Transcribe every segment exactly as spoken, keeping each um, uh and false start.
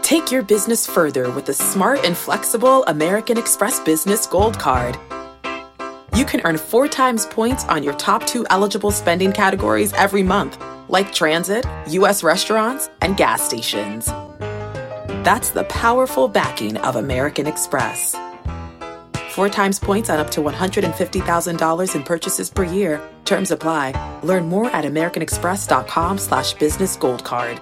Take your business further with the smart and flexible American Express Business Gold Card. You can earn four times points on your top two eligible spending categories every month, like transit, U S restaurants, and gas stations. That's the powerful backing of American Express. Four times points on up to one hundred fifty thousand dollars in purchases per year. Terms apply. Learn more at americanexpress.com slash business gold card.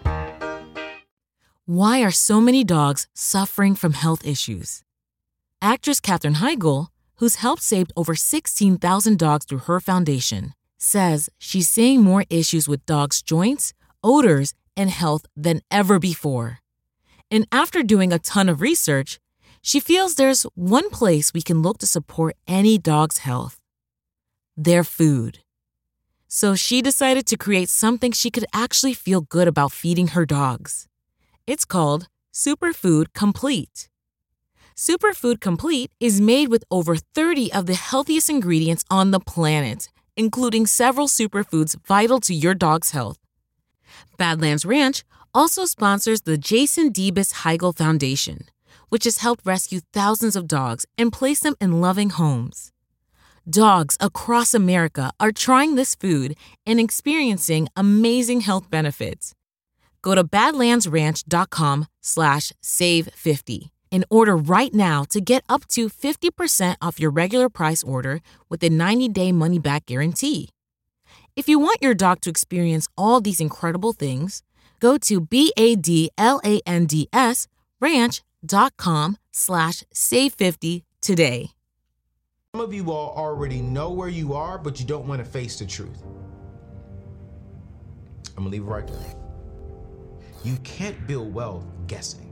Why are so many dogs suffering from health issues? Actress Katherine Heigl, who's helped save over sixteen thousand dogs through her foundation, says she's seeing more issues with dogs' joints, odors, and health than ever before. And after doing a ton of research, she feels there's one place we can look to support any dog's health: their food. So she decided to create something she could actually feel good about feeding her dogs. It's called Superfood Complete. Superfood Complete is made with over thirty of the healthiest ingredients on the planet, including several superfoods vital to your dog's health. Badlands Ranch also sponsors the Jason Debus Heigl Foundation, which has helped rescue thousands of dogs and place them in loving homes. Dogs across America are trying this food and experiencing amazing health benefits. Go to badlandsranch.com slash save 50 and order right now to get up to fifty percent off your regular price order with a ninety-day money-back guarantee. If you want your dog to experience all these incredible things, go to B-A-D-L-A-N-D-S ranch.com slash save 50 today. Some of you all already know where you are, but you don't want to face the truth. I'm going to leave it right there. You can't build wealth guessing.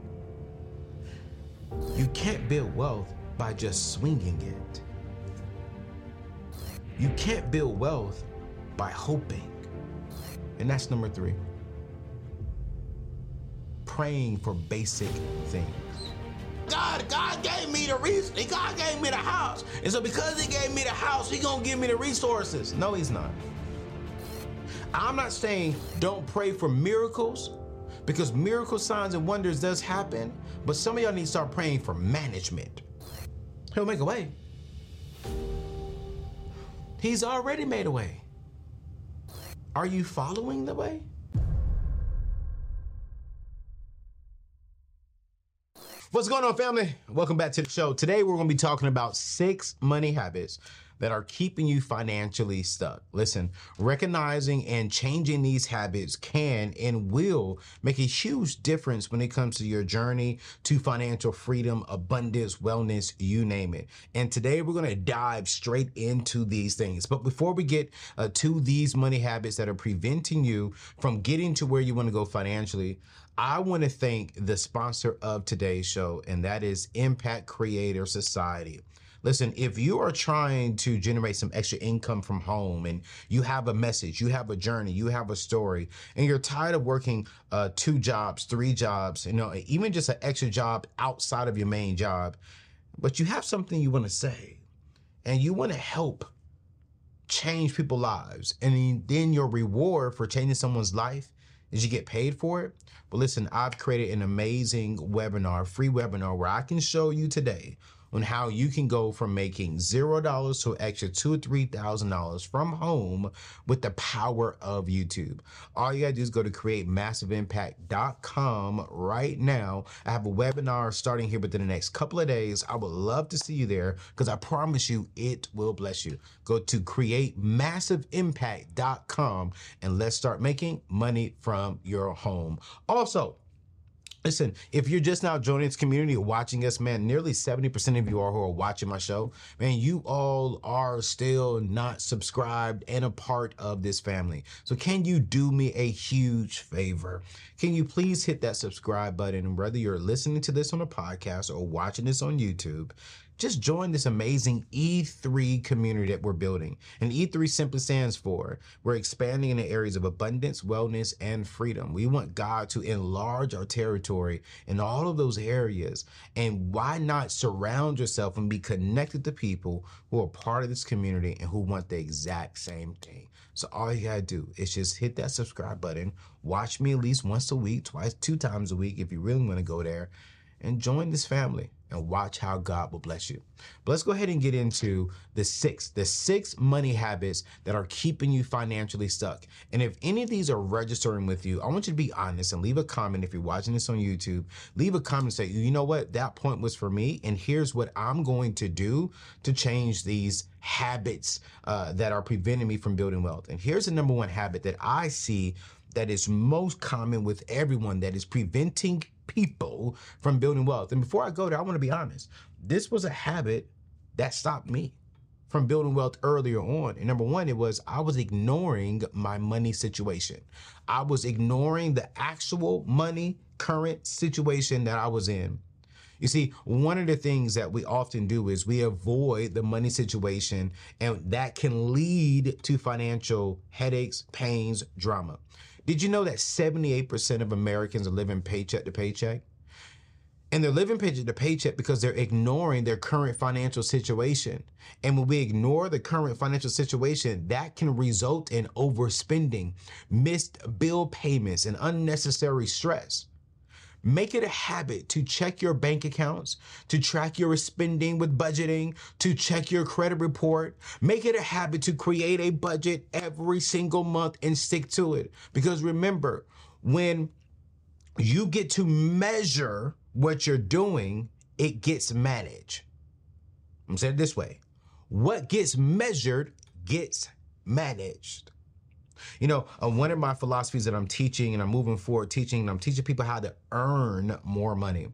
You can't build wealth by just swinging it. You can't build wealth by hoping. And that's number three. Praying for basic things. God, God gave me the reason. God gave me the house. And so because he gave me the house, he's going to give me the resources. No, he's not. I'm not saying don't pray for miracles, because miracle signs and wonders does happen, but some of y'all need to start praying for management. He'll make a way. He's already made a way. Are you following the way? What's going on, family? Welcome back to the show. Today, we're going to be talking about six money habits that are keeping you financially stuck. Listen, recognizing and changing these habits can and will make a huge difference when it comes to your journey to financial freedom, abundance, wellness, you name it. And today we're going to dive straight into these things. But before we get uh, to these money habits that are preventing you from getting to where you want to go financially, I want to thank the sponsor of today's show, and that is Impact Creator Society. Listen, if you are trying to generate some extra income from home and you have a message, you have a journey, you have a story, and you're tired of working uh, two jobs, three jobs, you know, even just an extra job outside of your main job, but you have something you want to say and you want to help change people's lives, and then your reward for changing someone's life is you get paid for it. But listen, I've created an amazing webinar, free webinar, where I can show you today on how you can go from making zero dollars to an extra two or three thousand dollars from home with the power of YouTube. All you gotta do is go to create massive impact dot com right now. I have a webinar starting here within the next couple of days. I would love to see you there because I promise you it will bless you. Go to create massive impact dot com and let's start making money from your home. Also, listen, if you're just now joining this community or watching us, man, nearly seventy percent of you are who are watching my show. Man, you all are still not subscribed and a part of this family. So can you do me a huge favor? Can you please hit that subscribe button? And whether you're listening to this on a podcast or watching this on YouTube, just join this amazing E three community that we're building. And E three simply stands for, we're expanding in the areas of abundance, wellness, and freedom. We want God to enlarge our territory in all of those areas. And why not surround yourself and be connected to people who are part of this community and who want the exact same thing? So all you gotta do is just hit that subscribe button, watch me at least once a week, twice, two times a week if you really wanna go there, and join this family and watch how God will bless you. But let's go ahead and get into the six, the six money habits that are keeping you financially stuck. And if any of these are registering with you, I want you to be honest and leave a comment. If you're watching this on YouTube, leave a comment and say, you know what, that point was for me, and here's what I'm going to do to change these habits uh, that are preventing me from building wealth. And here's the number one habit that I see that is most common with everyone that is preventing people from building wealth. And before I go there, I want to be honest. This was a habit that stopped me from building wealth earlier on. And number one, it was I was ignoring my money situation. I was ignoring the actual money current situation that I was in. You see, one of the things that we often do is we avoid the money situation, and that can lead to financial headaches, pains, drama. Did you know that seventy-eight percent of Americans are living paycheck to paycheck? And they're living paycheck to paycheck because they're ignoring their current financial situation. And when we ignore the current financial situation, that can result in overspending, missed bill payments, and unnecessary stress. Make it a habit to check your bank accounts, to track your spending with budgeting, to check your credit report. Make it a habit to create a budget every single month and stick to it. Because remember, when you get to measure what you're doing, it gets managed. I'm saying it this way. What gets measured gets managed. You know, uh, one of my philosophies that I'm teaching and I'm moving forward teaching, and I'm teaching people how to earn more money.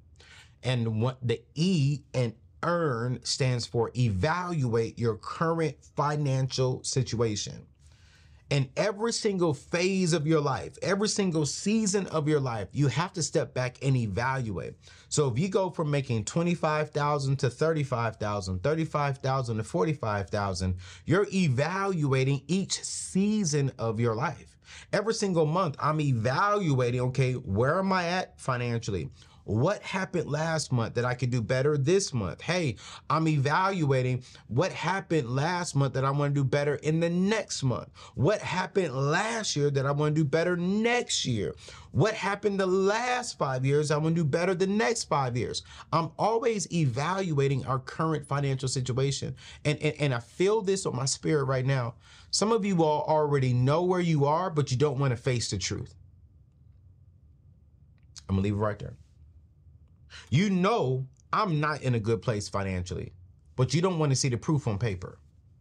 And what the E in earn stands for evaluate your current financial situation. In every single phase of your life, every single season of your life, you have to step back and evaluate. So if you go from making twenty-five thousand to thirty-five thousand, thirty-five thousand to forty-five thousand, you're evaluating each season of your life. Every single month, I'm evaluating, okay, where am I at financially? What happened last month that I could do better this month? Hey, I'm evaluating what happened last month that I want to do better in the next month. What happened last year that I want to do better next year? What happened the last five years I want to do better the next five years? I'm always evaluating our current financial situation. And, and, and I feel this on my spirit right now. Some of you all already know where you are, but you don't want to face the truth. I'm going to leave it right there. You know I'm not in a good place financially, but you don't want to see the proof on paper.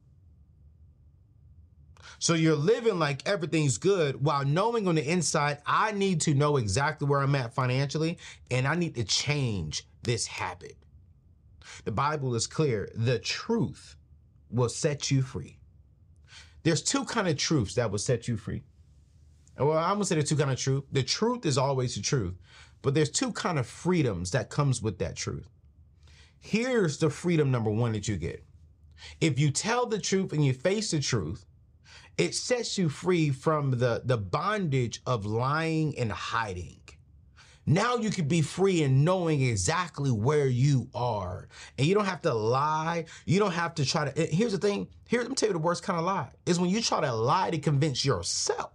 So you're living like everything's good while knowing on the inside, I need to know exactly where I'm at financially, and I need to change this habit. The Bible is clear. The truth will set you free. There's two kind of truths that will set you free. Well, I'm gonna say there's two kind of truth. The truth is always the truth. But there's two kind of freedoms that comes with that truth. Here's the freedom number one that you get. If you tell the truth and you face the truth, it sets you free from the, the bondage of lying and hiding. Now you can be free in knowing exactly where you are. And you don't have to lie. You don't have to try to, here's the thing. Here, let me tell you the worst kind of lie is when you try to lie to convince yourself.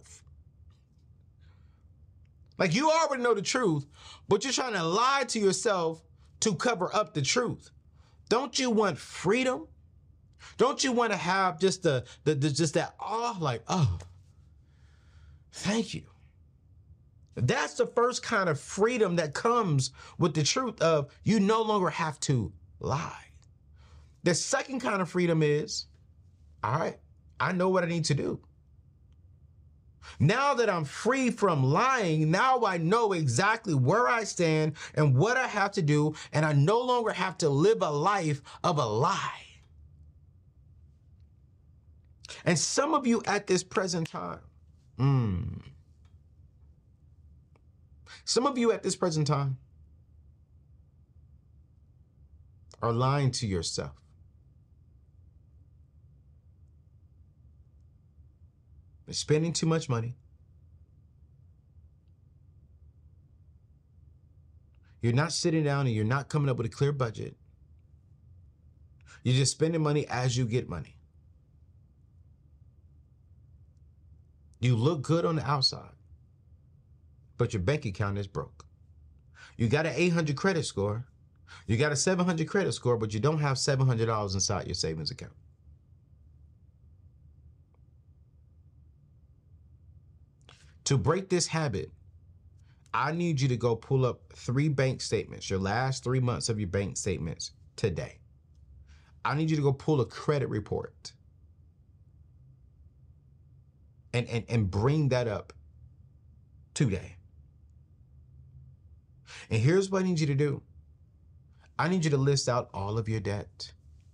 Like you already know the truth, but you're trying to lie to yourself to cover up the truth. Don't you want freedom? Don't you want to have just the, the, the just that, oh, like, oh, thank you. That's the first kind of freedom that comes with the truth of you no longer have to lie. The second kind of freedom is, all right, I know what I need to do. Now that I'm free from lying, now I know exactly where I stand and what I have to do, and I no longer have to live a life of a lie. And some of you at this present time, mm, some of you at this present time are lying to yourself. You're spending too much money. You're not sitting down and you're not coming up with a clear budget. You're just spending money as you get money. You look good on the outside, but your bank account is broke. You got an eight hundred credit score. You got a seven hundred credit score, but you don't have seven hundred dollars inside your savings account. To break this habit, I need you to go pull up three bank statements, your last three months of your bank statements today. I need you to go pull a credit report and, and, and bring that up today. And here's what I need you to do. I need you to list out all of your debt.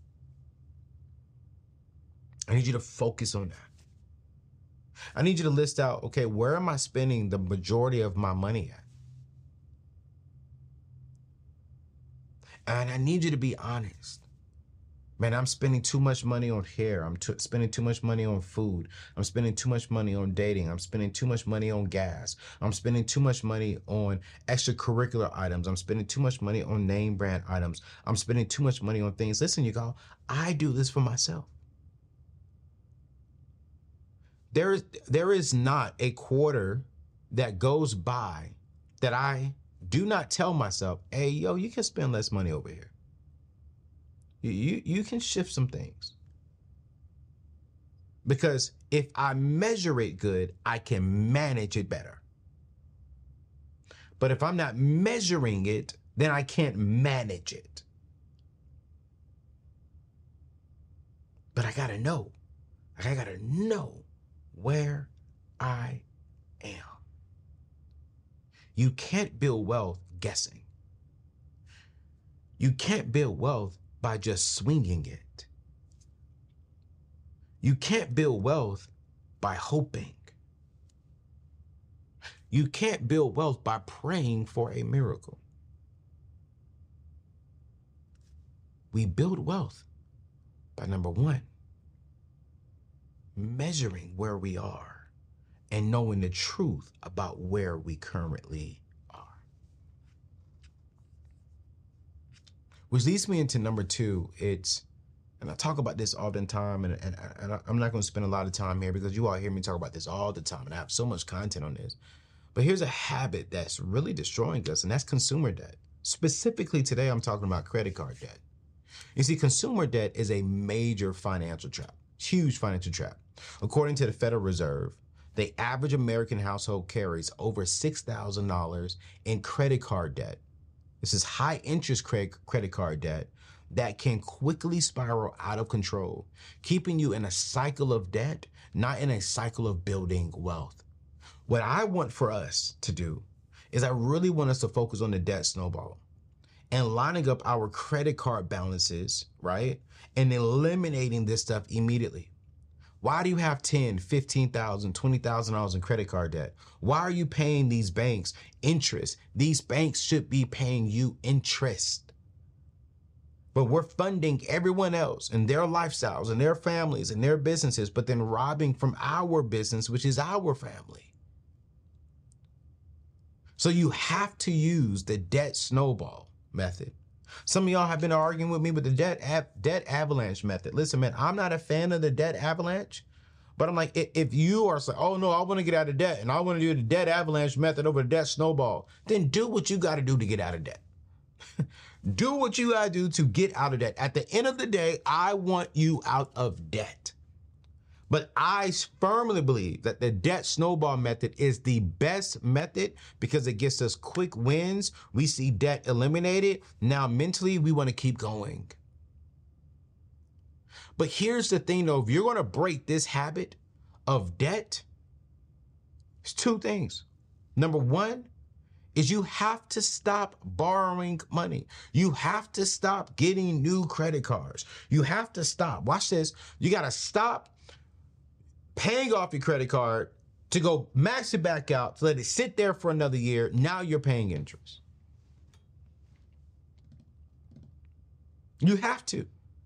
I need you to focus on that. I need you to list out, okay, where am I spending the majority of my money at? And I need you to be honest. Man, I'm spending too much money on hair. I'm t- spending too much money on food. I'm spending too much money on dating. I'm spending too much money on gas. I'm spending too much money on extracurricular items. I'm spending too much money on name brand items. I'm spending too much money on things. Listen, you all, I do this for myself. There is, there is not a quarter that goes by that I do not tell myself, hey, yo, you can spend less money over here. You, you, you can shift some things. Because if I measure it good, I can manage it better. But if I'm not measuring it, then I can't manage it. But I gotta know. I gotta know where I am. You can't build wealth guessing. You can't build wealth by just swinging it. You can't build wealth by hoping. You can't build wealth by praying for a miracle. We build wealth by, number one, measuring where we are and knowing the truth about where we currently are. Which leads me into number two. It's, and I talk about this all the time, and, and, and I'm not going to spend a lot of time here because you all hear me talk about this all the time, and I have so much content on this. But here's a habit that's really destroying us, and that's consumer debt. Specifically today, I'm talking about credit card debt. You see, consumer debt is a major financial trap, huge financial trap. According to the Federal Reserve, the average American household carries over six thousand dollars in credit card debt. This is high interest credit card debt that can quickly spiral out of control, keeping you in a cycle of debt, not in a cycle of building wealth. What I want for us to do is I really want us to focus on the debt snowball and lining up our credit card balances, right? And eliminating this stuff immediately. Why do you have ten, fifteen thousand, twenty thousand dollars in credit card debt? Why are you paying these banks interest? These banks should be paying you interest. But we're funding everyone else and their lifestyles and their families and their businesses, but then robbing from our business, which is our family. So you have to use the debt snowball method. Some of y'all have been arguing with me with the debt av- debt avalanche method. Listen, man, I'm not a fan of the debt avalanche, but I'm like, if you are saying, oh no, I want to get out of debt and I want to do the debt avalanche method over the debt snowball, then do what you got to do to get out of debt. Do what you got to do to get out of debt. At the end of the day, I want you out of debt. But I firmly believe that the debt snowball method is the best method because it gets us quick wins. We see debt eliminated. Now, mentally, we want to keep going. But here's the thing, though. If you're going to break this habit of debt, it's two things. Number one is you have to stop borrowing money. You have to stop getting new credit cards. You have to stop. Watch this. You got to stop paying off your credit card to go max it back out, to let it sit there for another year. Now you're paying interest. You have to.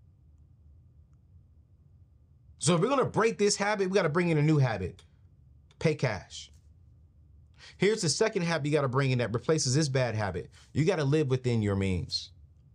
So if we're going to break this habit, we got to bring in a new habit. Pay cash. Here's the second habit you got to bring in that replaces this bad habit. You got to live within your means.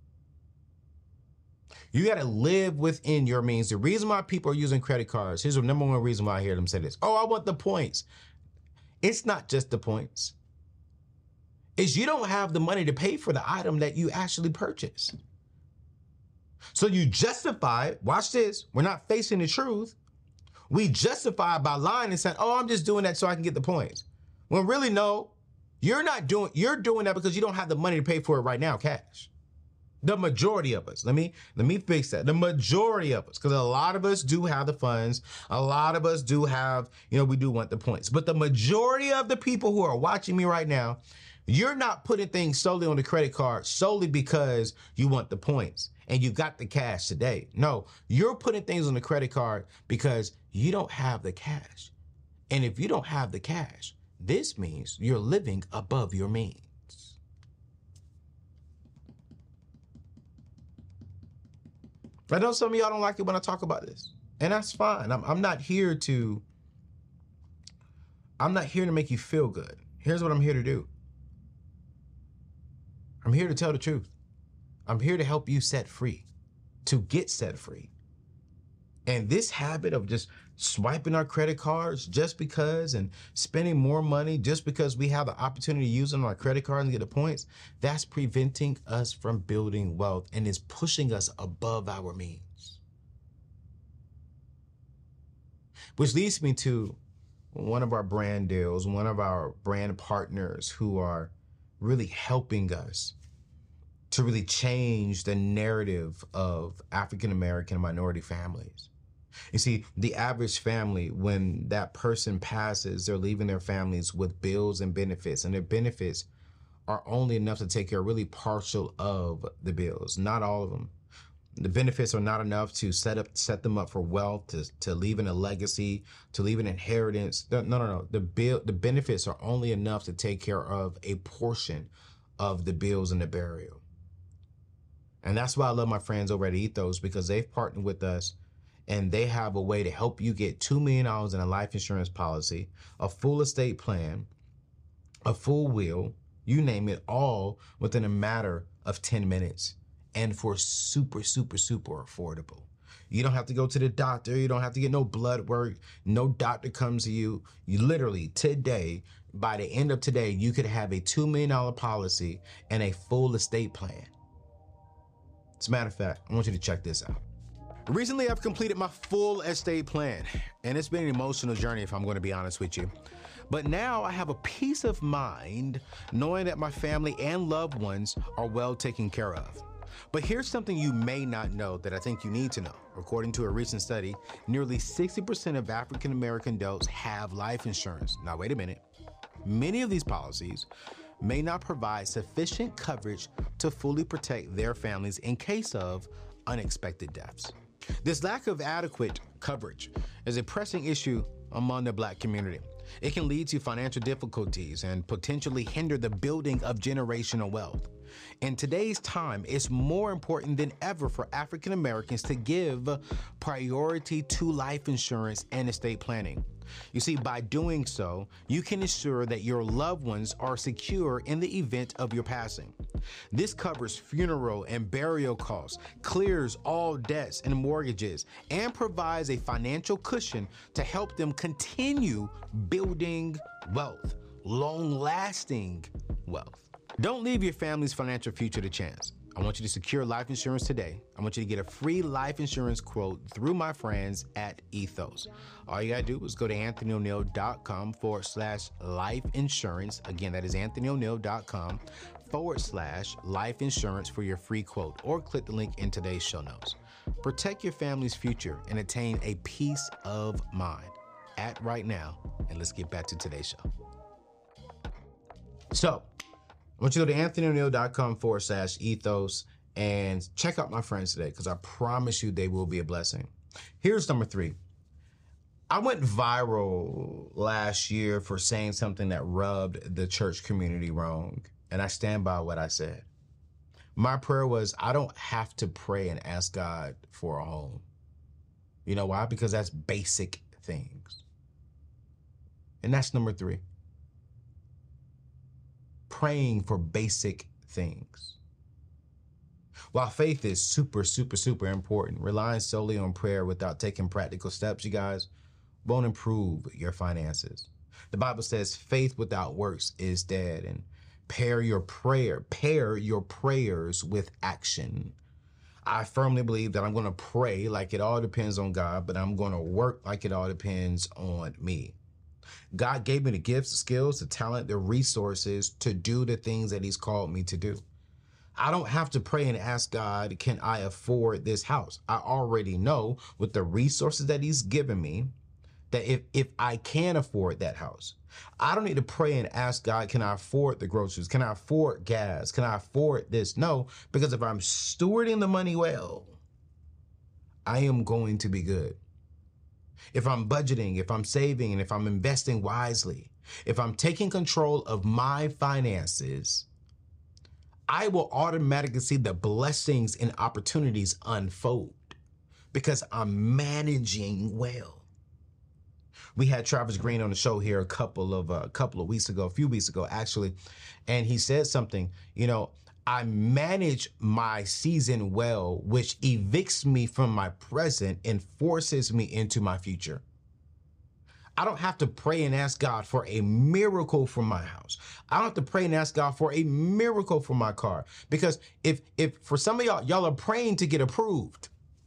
You got to live within your means. The reason why people are using credit cards, here's the number one reason why I hear them say this. Oh, I want the points. It's not just the points. It's you don't have the money to pay for the item that you actually purchased. So you justify, watch this, we're not facing the truth. We justify by lying and saying, oh, I'm just doing that so I can get the points. When really, no, you're not doing, you're doing that because you don't have the money to pay for it right now, cash. The majority of us, let me, let me fix that. The majority of us, because a lot of us do have the funds. A lot of us do have, you know, we do want the points. But the majority of the people who are watching me right now, you're not putting things solely on the credit card solely because you want the points and you got the cash today. No, you're putting things on the credit card because you don't have the cash. And if you don't have the cash, this means you're living above your means. I know some of y'all don't like it when I talk about this, and that's fine. I'm, I'm not here to, I'm not here to make you feel good. Here's what I'm here to do. I'm here to tell the truth. I'm here to help you set free, to get set free. And this habit of just swiping our credit cards just because and spending more money just because we have the opportunity to use them on our credit card and get the points, that's preventing us from building wealth and is pushing us above our means. Which leads me to one of our brand deals, one of our brand partners who are really helping us to really change the narrative of African American and minority families. You see, the average family, when that person passes, they're leaving their families with bills and benefits, and their benefits are only enough to take care really partial of the bills, not all of them. The benefits are not enough to set up, set them up for wealth, to, to leave in a legacy, to leave an inheritance. No, no, no. The bill, the benefits are only enough to take care of a portion of the bills and the burial. And that's why I love my friends over at Ethos, because they've partnered with us and they have a way to help you get two million dollars in a life insurance policy, a full estate plan, a full will, you name it, all within a matter of ten minutes. And for super, super, super affordable. You don't have to go to the doctor. You don't have to get no blood work. No doctor comes to you. You literally today, by the end of today, you could have a two million dollars policy and a full estate plan. As a matter of fact, I want you to check this out. Recently, I've completed my full estate plan, and it's been an emotional journey, if I'm going to be honest with you. But now I have a peace of mind knowing that my family and loved ones are well taken care of. But here's something you may not know that I think you need to know. According to a recent study, nearly sixty percent of African American adults have life insurance. Now, wait a minute. Many of these policies may not provide sufficient coverage to fully protect their families in case of unexpected deaths. This lack of adequate coverage is a pressing issue among the Black community. It can lead to financial difficulties and potentially hinder the building of generational wealth. In today's time, it's more important than ever for African Americans to give priority to life insurance and estate planning. You see, by doing so, you can ensure that your loved ones are secure in the event of your passing. This covers funeral and burial costs, clears all debts and mortgages, and provides a financial cushion to help them continue building wealth, long-lasting wealth. Don't leave your family's financial future to chance. I want you to secure life insurance today. I want you to get a free life insurance quote through my friends at Ethos. All you gotta do is go to anthonyoneal.com forward slash life insurance. Again, that is anthonyoneal.com forward slash life insurance for your free quote, or click the link in today's show notes. Protect your family's future and attain a peace of mind. Act right now, and let's get back to today's show. So, I want you to go to anthonyoneal.com forward slash ethos and check out my friends today, because I promise you they will be a blessing. Here's number three. I went viral last year for saying something that rubbed the church community wrong, and I stand by what I said. My prayer was, I don't have to pray and ask God for a home. You know why? Because that's basic things. And that's number three. Praying for basic things. While faith is super, super, super important, relying solely on prayer without taking practical steps, you guys, won't improve your finances. The Bible says faith without works is dead, and pair your prayer, pair your prayers with action. I firmly believe that I'm going to pray like it all depends on God, but I'm going to work like it all depends on me. God gave me the gifts, the skills, the talent, the resources to do the things that he's called me to do. I don't have to pray and ask God, can I afford this house? I already know with the resources that he's given me that if, if I can afford that house, I don't need to pray and ask God, can I afford the groceries? Can I afford gas? Can I afford this? No, because if I'm stewarding the money well, I am going to be good. If I'm budgeting, if I'm saving, and if I'm investing wisely, if I'm taking control of my finances, I will automatically see the blessings and opportunities unfold because I'm managing well. We had Travis Green on the show here a couple of a uh, couple of weeks ago, a few weeks ago, actually, and he said something, you know, I manage my season well, which evicts me from my present and forces me into my future. I don't have to pray and ask God for a miracle for my house. I don't have to pray and ask God for a miracle for my car. Because if if for some of y'all, y'all are praying to get approved.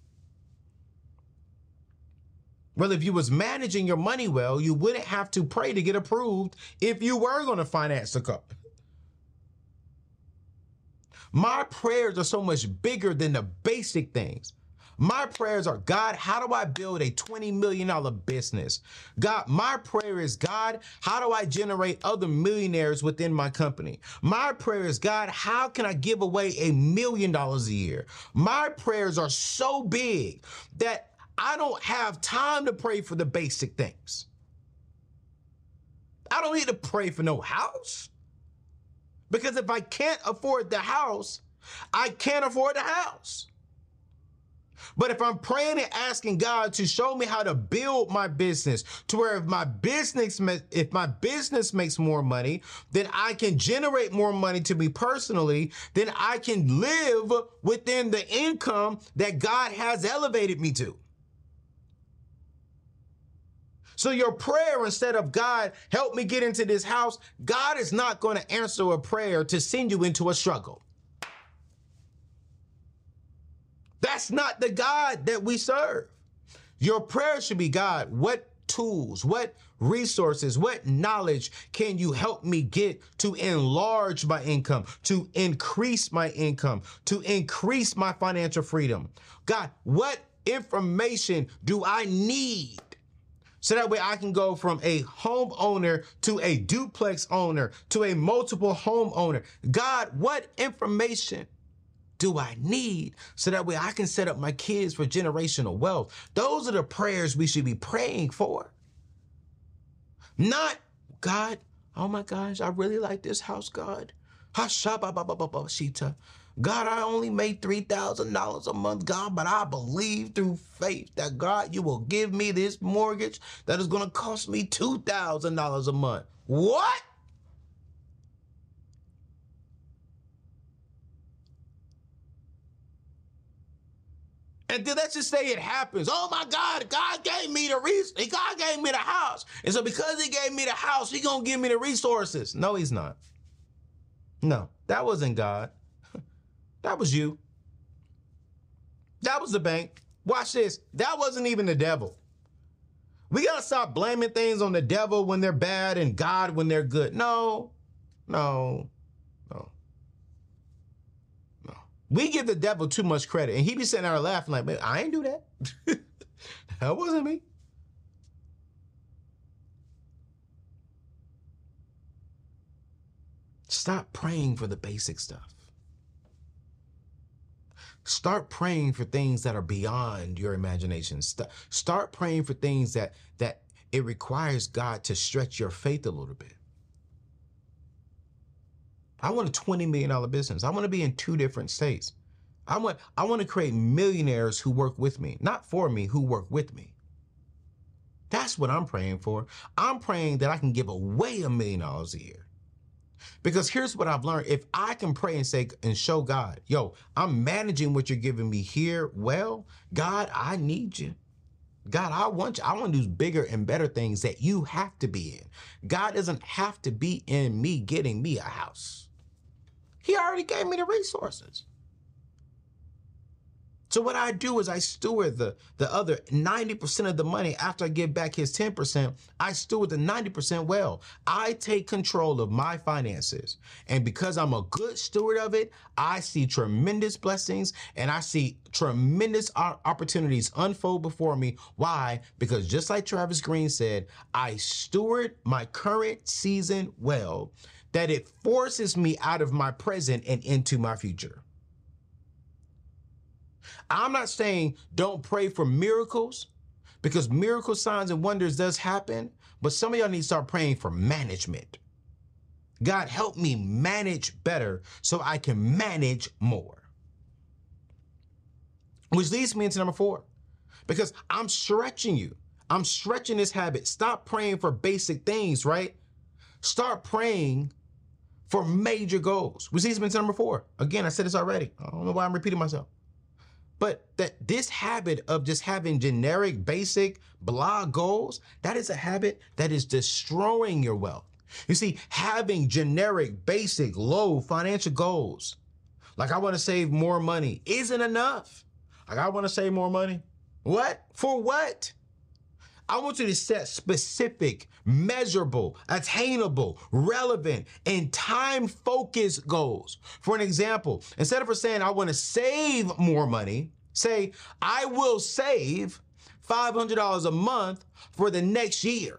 Well, if you was managing your money well, you wouldn't have to pray to get approved if you were going to finance the car. My prayers are so much bigger than the basic things. My prayers are, God, how do I build a twenty million dollars business? God, my prayer is, God, how do I generate other millionaires within my company? My prayer is, God, how can I give away a million dollars a year? My prayers are so big that I don't have time to pray for the basic things. I don't need to pray for no house. Because if I can't afford the house, I can't afford the house. But if I'm praying and asking God to show me how to build my business to where if my business, if my business makes more money, then I can generate more money to me personally, then I can live within the income that God has elevated me to. So your prayer, instead of God, help me get into this house, God is not going to answer a prayer to send you into a struggle. That's not the God that we serve. Your prayer should be, God, what tools, what resources, what knowledge can you help me get to enlarge my income, to increase my income, to increase my financial freedom? God, what information do I need? So that way I can go from a homeowner to a duplex owner to a multiple homeowner. God, what information do I need so that way I can set up my kids for generational wealth? Those are the prayers we should be praying for. Not, God, oh my gosh, I really like this house, God. God, I only made three thousand dollars a month, God, but I believe through faith that, God, you will give me this mortgage that is going to cost me two thousand dollars a month. What? And then let's just say it happens. Oh my God, God gave me the resources. God gave me the house. And so because he gave me the house, he's going to give me the resources. No, he's not. No, that wasn't God. That was you. That was the bank. Watch this. That wasn't even the devil. We got to stop blaming things on the devil when they're bad and God when they're good. No, no, no, no. We give the devil too much credit. And he be sitting there laughing like, man, I ain't do that. That wasn't me. Stop praying for the basic stuff. Start praying for things that are beyond your imagination. St- start praying for things that, that it requires God to stretch your faith a little bit. I want a twenty million dollars business. I want to be in two different states. I want, I want to create millionaires who work with me, not for me, who work with me. That's what I'm praying for. I'm praying that I can give away a million dollars a year. Because here's what I've learned. If I can pray and say and show God, yo, I'm managing what you're giving me here well, God, I need you. God, I want you. I want to do bigger and better things that you have to be in. God doesn't have to be in me getting me a house. He already gave me the resources. So what I do is I steward the, the other ninety percent of the money after I give back his ten percent. I steward the ninety percent well. I take control of my finances. And because I'm a good steward of it, I see tremendous blessings and I see tremendous opportunities unfold before me. Why? Because just like Travis Green said, I steward my current season well, that it forces me out of my present and into my future. I'm not saying don't pray for miracles, because miracle signs and wonders does happen, but some of y'all need to start praying for management. God, help me manage better so I can manage more. Which leads me into number four, because I'm stretching you. I'm stretching this habit. Stop praying for basic things, right? Start praying for major goals, which leads me into number four. Again, I said this already. I don't know why I'm repeating myself. But that this habit of just having generic, basic, blah goals, that is a habit that is destroying your wealth. You see, having generic, basic, low financial goals, like I want to save more money, isn't enough. Like I want to save more money. What? For what? I want you to set specific, measurable, attainable, relevant, and time-focused goals. For an example, instead of saying I want to save more money, say I will save five hundred dollars a month for the next year.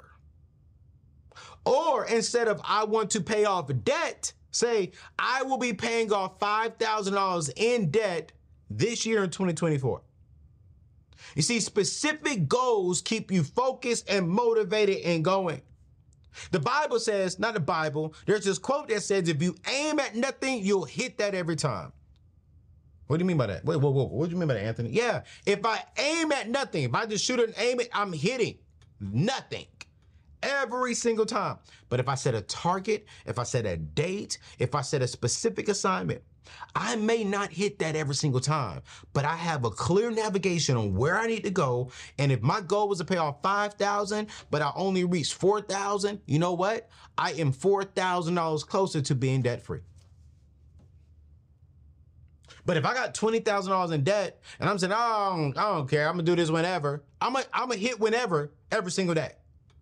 Or instead of I want to pay off debt, say I will be paying off five thousand dollars in debt this year in twenty twenty-four. You see, specific goals keep you focused and motivated and going. The Bible says, not the Bible, there's this quote that says, if you aim at nothing, you'll hit that every time. What do you mean by that? Wait, whoa, whoa, what do you mean by that, Anthony? Yeah, if I aim at nothing, if I just shoot it and aim it, I'm hitting nothing every single time. But if I set a target, if I set a date, if I set a specific assignment, I may not hit that every single time, but I have a clear navigation on where I need to go. And if my goal was to pay off five thousand dollars, but I only reached four thousand dollars, you know what? I am four thousand dollars closer to being debt free. But if I got twenty thousand dollars in debt and I'm saying, oh, I don't, I don't care, I'm gonna do this whenever, I'm gonna I'm gonna hit whenever every single day.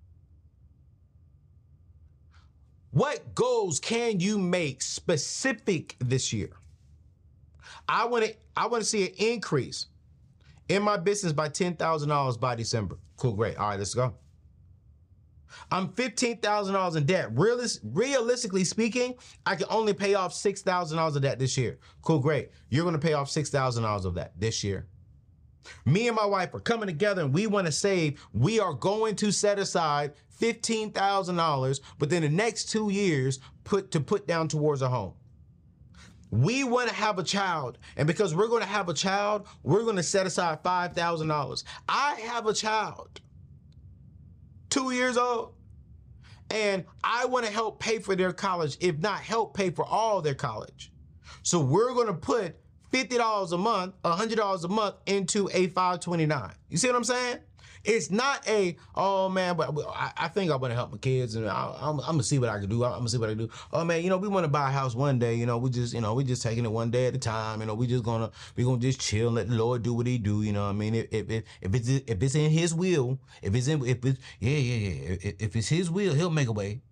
What goals can you make specific this year? I want to I want to see an increase in my business by ten thousand dollars by December. Cool, great. All right, let's go. I'm fifteen thousand dollars in debt. Realis- realistically speaking, I can only pay off six thousand dollars of that this year. Cool, great. You're going to pay off six thousand dollars of that this year. Me and my wife are coming together and we want to save. We are going to set aside fifteen thousand dollars within the next two years put to put down towards a home. We want to have a child, and because we're going to have a child, we're going to set aside five thousand dollars. I have a child, two years old, and I want to help pay for their college, if not help pay for all their college. So we're going to put fifty dollars a month, one hundred dollars a month into a five twenty-nine. You see what I'm saying? It's not a, oh man, but I, I think I want to help my kids and I, I'm, I'm gonna see what I can do. I'm gonna see what I can do. Oh man, you know, we want to buy a house one day. You know, we just, you know, we just taking it one day at a time. You know, we just gonna, we gonna just chill and let the Lord do what he do. You know what I mean? If, if, if, if it's, if it's in his will, if it's in, if it's, yeah, yeah, yeah. If, if it's his will, he'll make a way.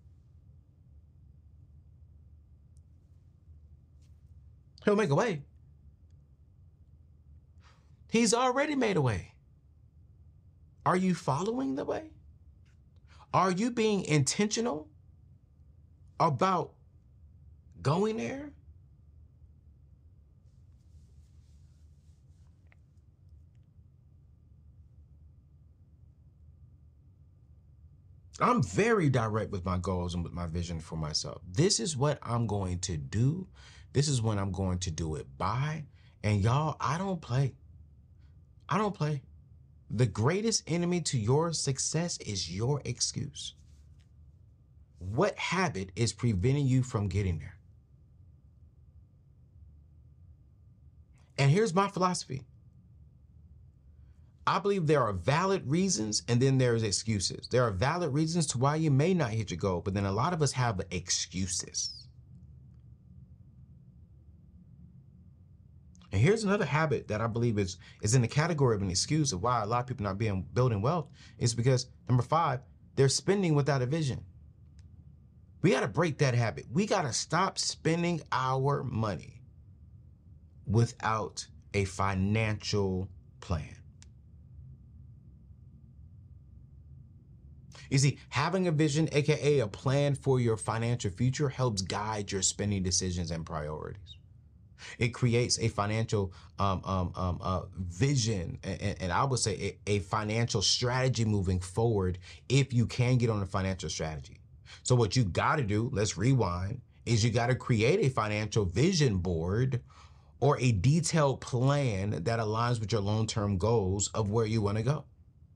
He'll make a way. He's already made a way. Are you following the way? Are you being intentional about going there? I'm very direct with my goals and with my vision for myself. This is what I'm going to do. This is when I'm going to do it by. And y'all, I don't play. I don't play. The greatest enemy to your success is your excuse. What habit is preventing you from getting there? And here's my philosophy. I believe there are valid reasons and then there's excuses. There are valid reasons to why you may not hit your goal, but then a lot of us have excuses. And here's another habit that I believe is, is in the category of an excuse of why a lot of people not being building wealth is because, number five, they're spending without a vision. We got to break that habit. We got to stop spending our money without a financial plan. You see, having a vision, A K A a plan for your financial future, helps guide your spending decisions and priorities. It creates a financial um, um, um, uh, vision, and, and I would say a, a financial strategy moving forward if you can get on a financial strategy. So what you got to do, let's rewind, is you got to create a financial vision board or a detailed plan that aligns with your long-term goals of where you want to go.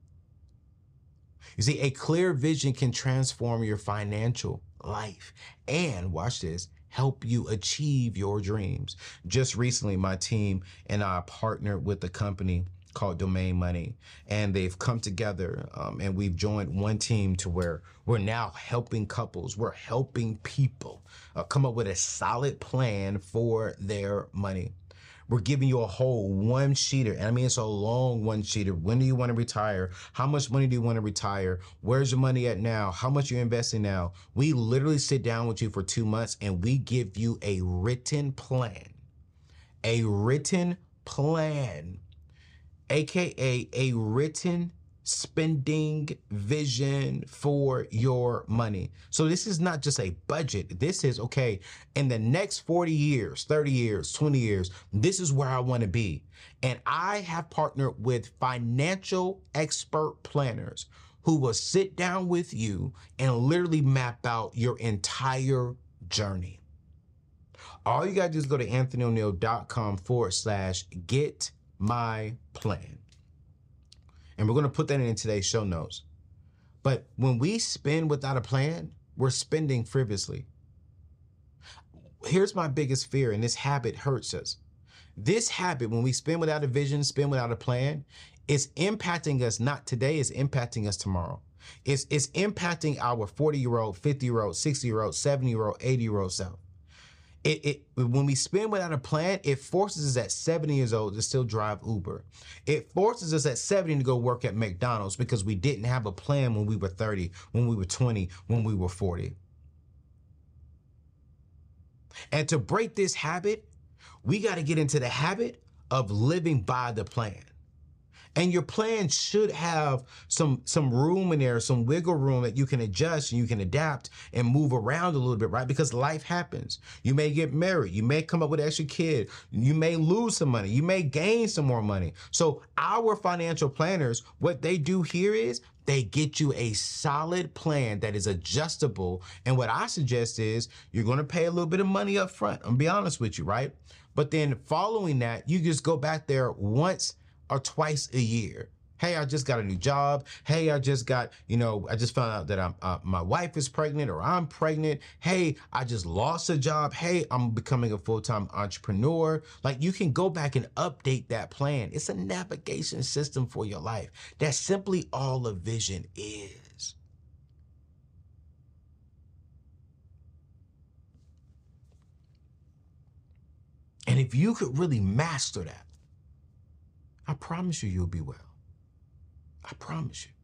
You see, a clear vision can transform your financial life and, watch this, help you achieve your dreams. Just recently, my team and I partnered with a company called Domain Money, and they've come together um, and we've joined one team to where we're now helping couples, we're helping people uh, come up with a solid plan for their money. We're giving you a whole one-sheeter, and I mean, it's a long one-sheeter. When do you want to retire? How much money do you want to retire? Where's your money at now? How much you're investing now? We literally sit down with you for two months, and we give you a written plan, a written plan, A K A a written spending vision for your money. So this is not just a budget. This is, okay, in the next forty years, thirty years, twenty years, this is where I want to be. And I have partnered with financial expert planners who will sit down with you and literally map out your entire journey. All you got to do is go to anthonyoneal.com forward slash get my plan. And we're going to put that in today's show notes. But when we spend without a plan, we're spending frivolously. Here's my biggest fear, and this habit hurts us. This habit, when we spend without a vision, spend without a plan, it's impacting us not today, it's impacting us tomorrow. It's, it's impacting our forty-year-old, fifty-year-old, sixty-year-old, seventy-year-old, eighty-year-old self. It, it, when we spend without a plan, it forces us at seventy years old to still drive Uber. It forces us at seventy to go work at McDonald's because we didn't have a plan when we were thirty, when we were twenty, when we were forty. And to break this habit, we got to get into the habit of living by the plan. And your plan should have some, some room in there, some wiggle room that you can adjust and you can adapt and move around a little bit, right? Because life happens. You may get married. You may come up with an extra kid. You may lose some money. You may gain some more money. So our financial planners, what they do here is they get you a solid plan that is adjustable. And what I suggest is you're going to pay a little bit of money up front. I'm be honest with you, right? But then following that, you just go back there once or twice a year. Hey, I just got a new job. Hey, I just got, you know, I just found out that I'm, uh, my wife is pregnant or I'm pregnant. Hey, I just lost a job. Hey, I'm becoming a full-time entrepreneur. Like, you can go back and update that plan. It's a navigation system for your life. That's simply all a vision is. And if you could really master that, I promise you, you'll be well. I promise you.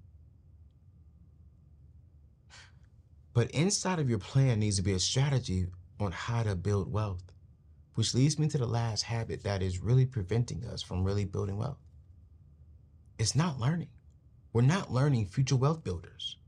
But inside of your plan needs to be a strategy on how to build wealth, which leads me to the last habit that is really preventing us from really building wealth. It's not learning. We're not learning future wealth builders.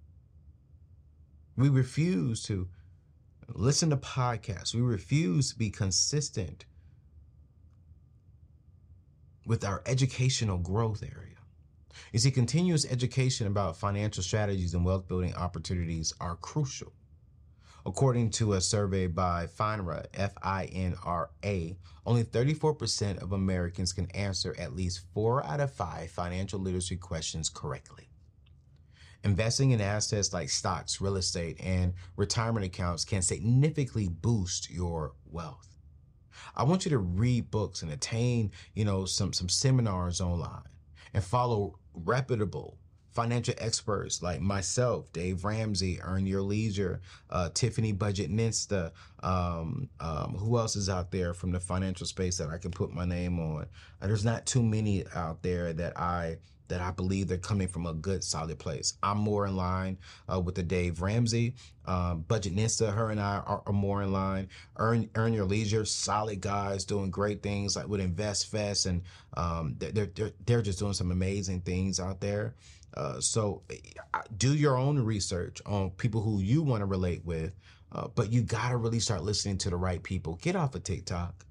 We refuse to listen to podcasts. We refuse to be consistent with our educational growth area. You see, continuous education about financial strategies and wealth building opportunities are crucial. According to a survey by FINRA, F I N R A, only thirty-four percent of Americans can answer at least four out of five financial literacy questions correctly. Investing in assets like stocks, real estate, and retirement accounts can significantly boost your wealth. I want you to read books and attain, you know, some, some seminars online and follow reputable financial experts like myself, Dave Ramsey, Earn Your Leisure, uh, Tiffany Budgetnista. Um, um, who else is out there from the financial space that I can put my name on? Uh, there's not too many out there that I that I believe they're coming from a good, solid place. I'm more in line uh, with the Dave Ramsey, um, Budgetnista. Her and I are, are more in line. Earn Earn Your Leisure, solid guys doing great things like with InvestFest, and um, they're they're they're just doing some amazing things out there. Uh, so do your own research on people who you want to relate with, uh, but you got to really start listening to the right people. Get off of TikTok.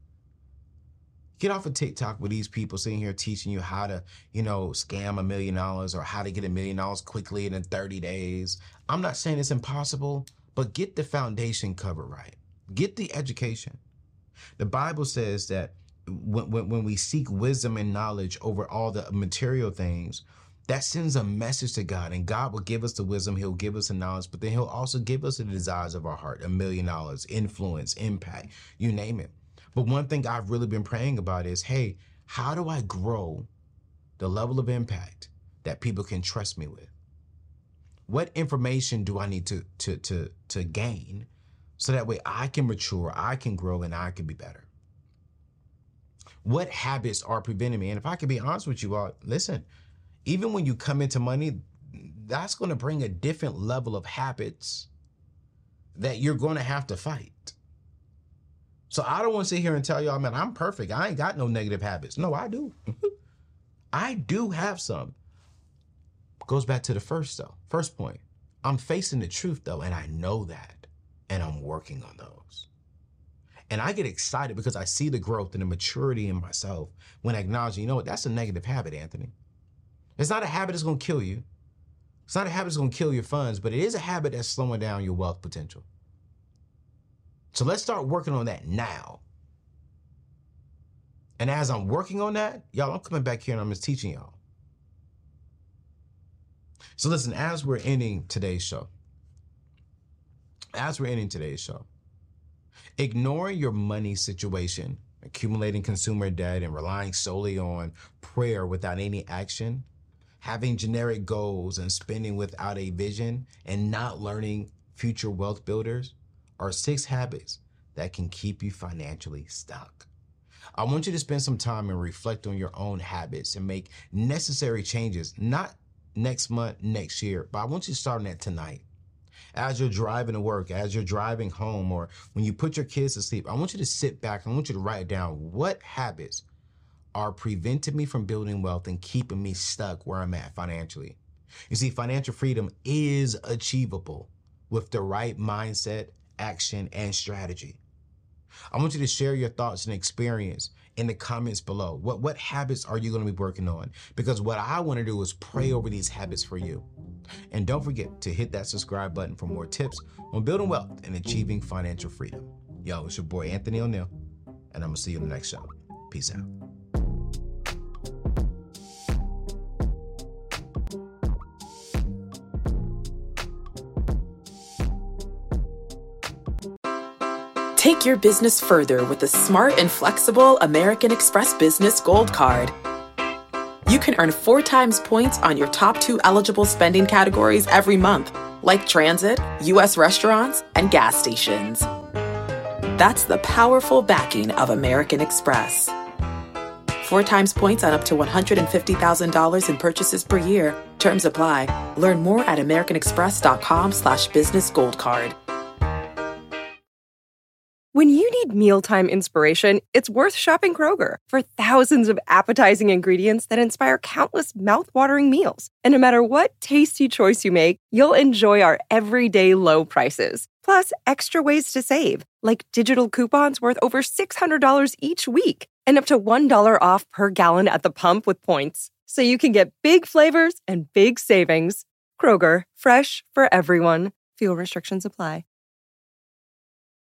Get off of TikTok with these people sitting here teaching you how to, you know, scam a million dollars or how to get a million dollars quickly and in thirty days. I'm not saying it's impossible, but get the foundation covered right. Get the education. The Bible says that when, when, when we seek wisdom and knowledge over all the material things, that sends a message to God, and God will give us the wisdom. He'll give us the knowledge, but then he'll also give us the desires of our heart, a million dollars, influence, impact, you name it. But one thing I've really been praying about is, hey, how do I grow the level of impact that people can trust me with? What information do I need to, to, to, to gain so that way I can mature, I can grow, and I can be better? What habits are preventing me? And if I can be honest with you all, listen, even when you come into money, that's going to bring a different level of habits that you're going to have to fight. So I don't want to sit here and tell y'all, man, I'm perfect. I ain't got no negative habits. No, I do. I do have some. Goes back to the first, though. First point. I'm facing the truth, though, and I know that, and I'm working on those. And I get excited because I see the growth and the maturity in myself when I acknowledge, you know what, that's a negative habit, Anthony. It's not a habit that's going to kill you. It's not a habit that's going to kill your funds, but it is a habit that's slowing down your wealth potential. So let's start working on that now. And as I'm working on that, y'all, I'm coming back here and I'm just teaching y'all. So listen, as we're ending today's show, as we're ending today's show, ignoring your money situation, accumulating consumer debt, and relying solely on prayer without any action, having generic goals and spending without a vision, and not learning future wealth builders are six habits that can keep you financially stuck. I want you to spend some time and reflect on your own habits and make necessary changes, not next month, next year, but I want you to start on that tonight. As you're driving to work, as you're driving home, or when you put your kids to sleep, I want you to sit back and I want you to write down what habits are preventing me from building wealth and keeping me stuck where I'm at financially. You see, financial freedom is achievable with the right mindset, action, and strategy. I want you to share your thoughts and experience in the comments below. What, what habits are you going to be working on? Because what I want to do is pray over these habits for you. And don't forget to hit that subscribe button for more tips on building wealth and achieving financial freedom. Yo, it's your boy Anthony O'Neal, and I'm going to see you in the next show. Peace out. Take your business further with the smart and flexible American Express Business Gold Card. You can earn four times points on your top two eligible spending categories every month, like transit, U S restaurants, and gas stations. That's the powerful backing of American Express. Four times points on up to one hundred fifty thousand dollars in purchases per year. Terms apply. Learn more at americanexpress.com slash business gold card. When you need mealtime inspiration, it's worth shopping Kroger for thousands of appetizing ingredients that inspire countless mouthwatering meals. And no matter what tasty choice you make, you'll enjoy our everyday low prices. Plus, extra ways to save, like digital coupons worth over six hundred dollars each week and up to one dollar off per gallon at the pump with points. so you can get big flavors and big savings. Kroger, fresh for everyone. Fuel restrictions apply.